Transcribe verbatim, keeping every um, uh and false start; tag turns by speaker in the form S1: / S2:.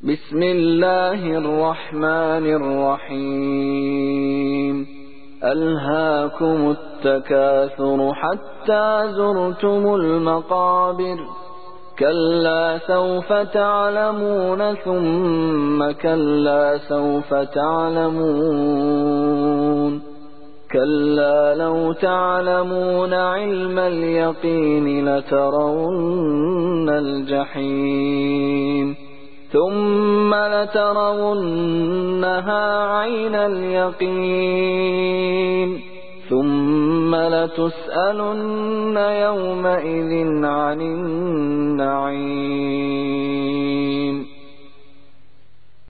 S1: بسم الله الرحمن الرحيم ألهاكم التكاثر حتى زرتم المقابر كلا سوف تعلمون ثم كلا سوف تعلمون كلا لو تعلمون علم اليقين لترون الجحيم ثم لترونها عين اليقين ثم لتسألن يومئذ عن النعيم.